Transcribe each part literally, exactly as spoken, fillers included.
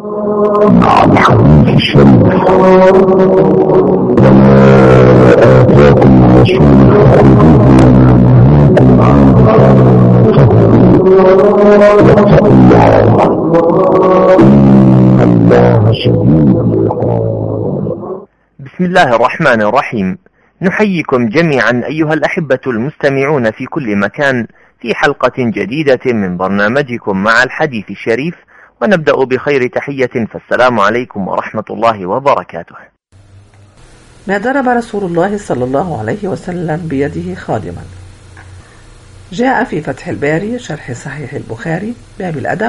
مع الحديث الشريف وما آتاكم الرسول واتقوا الله شديد العقاب. بسم الله الرحمن الرحيم. نحييكم جميعا أيها الأحبة المستمعون في كل مكان في حلقة جديدة من برنامجكم مع الحديث الشريف، ونبدأ بخير تحية، فالسلام عليكم ورحمة الله وبركاته. ما ضرب رسول الله صلى الله عليه وسلم بيده خادما. جاء في فتح الباري شرح صحيح البخاري باب الأدب: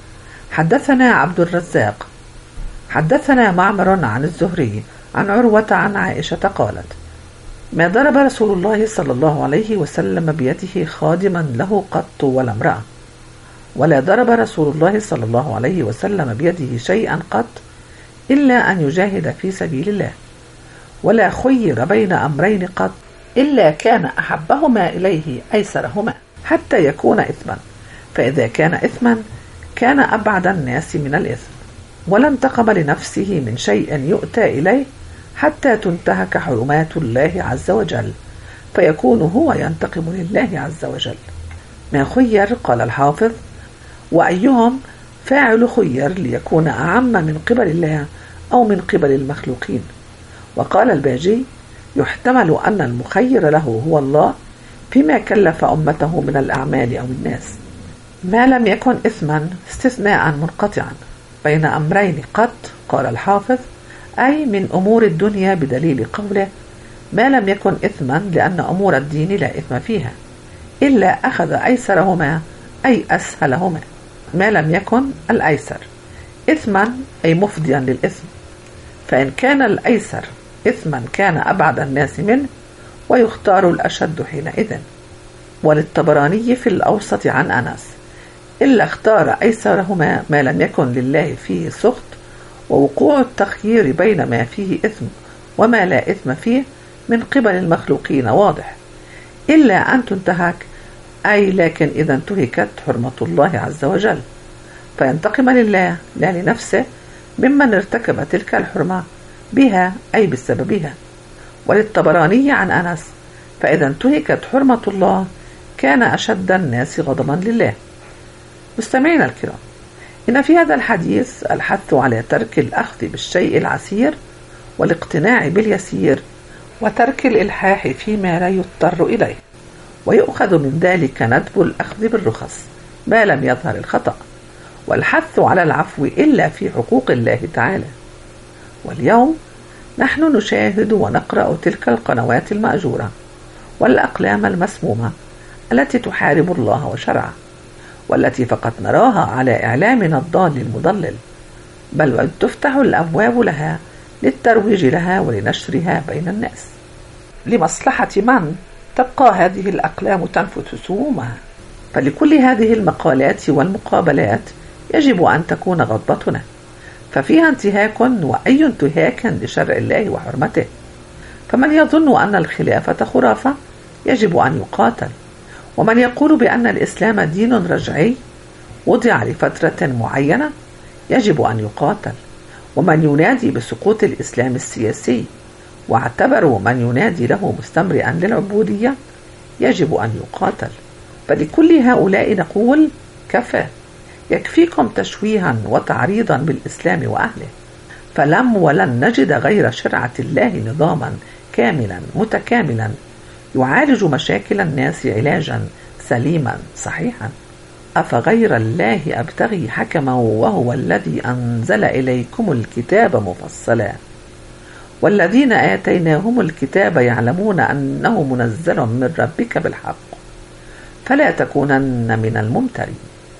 حدثنا عبد الرزاق حدثنا معمر عن الزهري عن عروة عن عائشة قالت: ما ضرب رسول الله صلى الله عليه وسلم بيده خادما له قط ولا امرأة، ولا ضرب رسول الله صلى الله عليه وسلم بيده شيئا قط إلا أن يجاهد في سبيل الله، ولا خير بين أمرين قط إلا كان أحبهما إليه أيسرهما حتى يكون إثما، فإذا كان إثما كان أبعد الناس من الإثم، ولا انتقم لنفسه من شيء يؤتى إليه حتى تنتهك حرمات الله عز وجل، فيكون هو ينتقم لله عز وجل. ما خير قال الحافظ: وأيهم فاعل خير ليكون أعم من قبل الله أو من قبل المخلوقين. وقال الباجي: يحتمل أن المخير له هو الله فيما كلف أمته من الأعمال أو الناس، ما لم يكن إثما استثناء منقطعا بين أمرين قط. قال الحافظ: أي من أمور الدنيا، بدليل قوله: ما لم يكن إثما، لأن أمور الدين لا إثم فيها إلا أخذ أيسرهما أي أسهلهما. ما لم يكن الأيسر إثما أي مفضيا للإثم، فإن كان الأيسر إثما كان أبعد الناس منه، ويختار الأشد حينئذ. وللطبراني في الأوسط عن أنس: إلا اختار أيسرهما ما لم يكن لله فيه سخط، ووقوع التخيير بين ما فيه إثم وما لا إثم فيه من قبل المخلوقين واضح، إلا أن تنتهك، أي لكن إذا انتهكت حرمة الله عز وجل فينتقم لله لا لنفسه ممن ارتكب تلك الحرمة بها أي بسببها. وللطبراني عن أنس: فإذا انتهكت حرمة الله كان أشد الناس غضبا لله. مستمعينا الكرام، إن في هذا الحديث الحث على ترك الأخذ بالشيء العسير والاقتناع باليسير، وترك الإلحاح فيما لا يضطر إليه، ويؤخذ من ذلك ندب الأخذ بالرخص ما لم يظهر الخطأ، والحث على العفو إلا في حقوق الله تعالى. واليوم نحن نشاهد ونقرأ تلك القنوات المأجورة والأقلام المسمومة التي تحارب الله وشرعه، والتي فقط نراها على إعلامنا الضال المضلل، بل تفتح الأبواب لها للترويج لها ولنشرها بين الناس. لمصلحة من تبقى هذه الأقلام تنفث سمومها؟ فلكل هذه المقالات والمقابلات يجب أن تكون غضبتنا، ففيها انتهاك، وأي انتهاك لشرع الله وحرمته. فمن يظن أن الخلافة خرافة يجب أن يقاتل، ومن يقول بأن الإسلام دين رجعي وضع لفترة معينة يجب أن يقاتل، ومن ينادي بسقوط الإسلام السياسي واعتبروا من ينادي له مستمرئا للعبودية يجب أن يقاتل. فلكل هؤلاء نقول: كفى، يكفيكم تشويها وتعريضا بالإسلام وأهله، فلم ولن نجد غير شرعة الله نظاما كاملا متكاملا يعالج مشاكل الناس علاجا سليما صحيحا. أفغير الله أبتغي حكما وهو الذي أنزل إليكم الكتاب مفصلا، والذين آتيناهم الكتاب يعلمون أنه منزل من ربك بالحق، فلا تكونن من الممترين.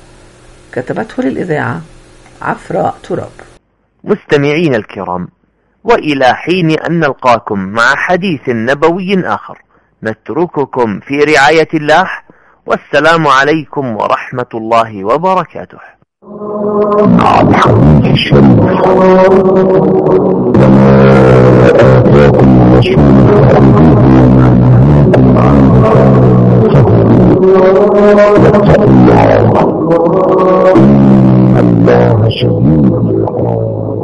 كتبته للإذاعة عفراء تراب. مستمعين الكرام، وإلى حين أن نلقاكم مع حديث نبوي آخر، نترككم في رعاية الله، والسلام عليكم ورحمة الله وبركاته. مع الحديث الشريف وما آتاكم الرسول واتقوا الله الله شديد العقاب.